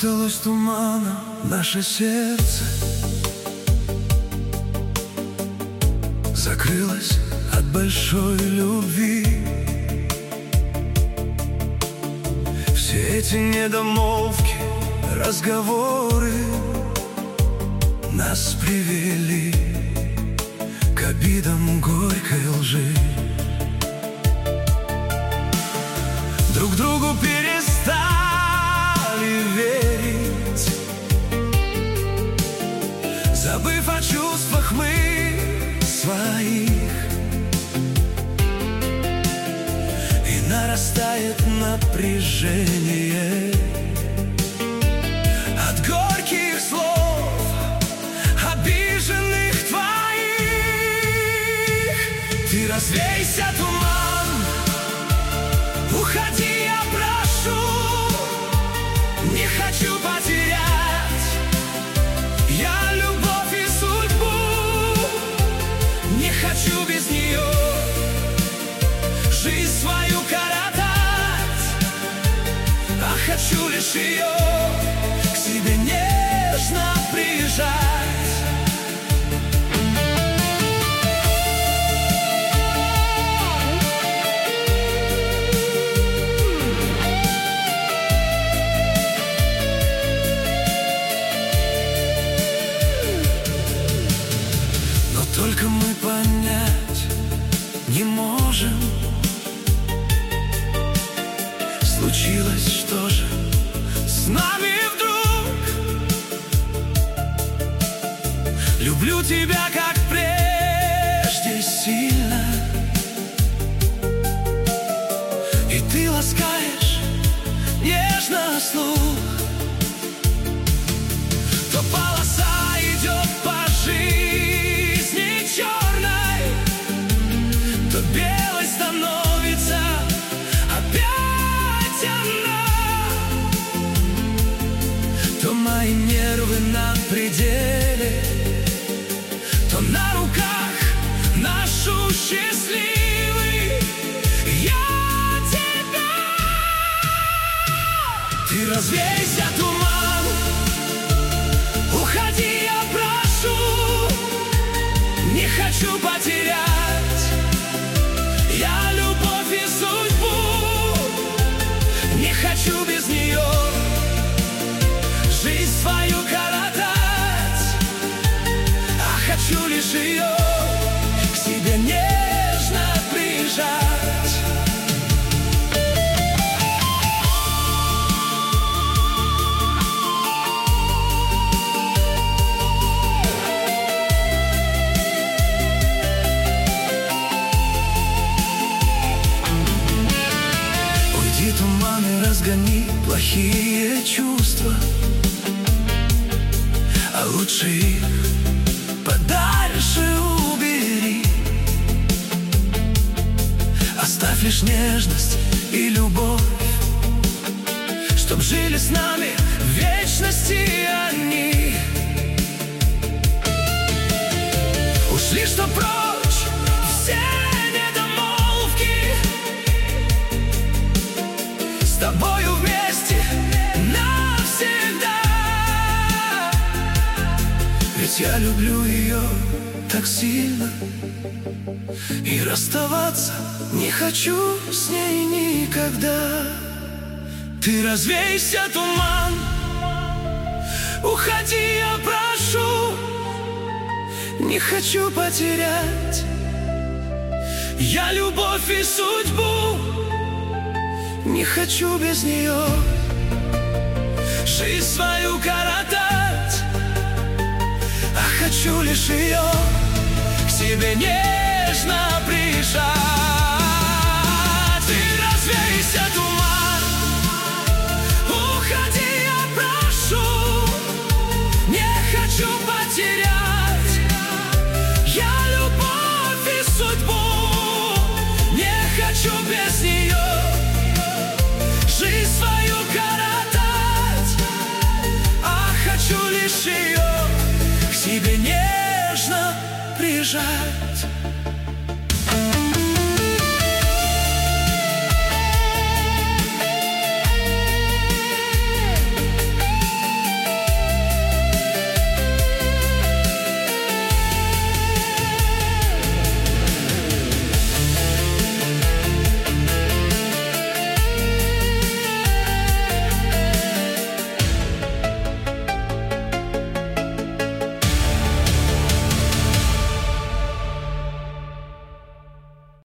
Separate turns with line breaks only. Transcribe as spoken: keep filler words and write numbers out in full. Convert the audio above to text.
Окуталось туманом наше сердце, закрылось от большой любви. Все эти недомолвки, разговоры нас привели к обидам горькой лжи. Друг другу перестали верить, забыв о чувствах мы своих. И нарастает напряжение от горьких слов, обиженных твоих. Ты развейся, туман, уходи, я прошу, не хочу потерять я любовь и судьбу, не хочу без нее жизнь свою коротать, а хочу лишь ее к себе нежно прижать. Только мы понять не можем, случилось что же с нами вдруг. Люблю тебя, как прежде, сильно, и ты ласкаешь нежно слух. То полоса идет по жизни черной, то белой становится опять она. То мои нервы на пределе, то на руках ношу счастливый я тебя. Ты развейся, туман, уходи, я прошу, не хочу потерять я любовь и судьбу, не хочу без нее жизнь свою коротать, а хочу лишь ее к себе нежно прижать. Туман, и разгони плохие чувства, а лучше их подальше убери. Оставь лишь нежность и любовь, чтоб жили с нами в вечности они. Ушли, что прочь все недомолвки, с тобою вместе навсегда. Ведь я люблю ее так сильно, и расставаться не хочу с ней никогда. Ты развейся, туман, уходи, я прошу, не хочу потерять я любовь и судьбу, не хочу без нее жизнь свою коротать, а хочу лишь ее к себе нежно прижать. Ты развейся, туман, уходи, я прошу, не хочу потерять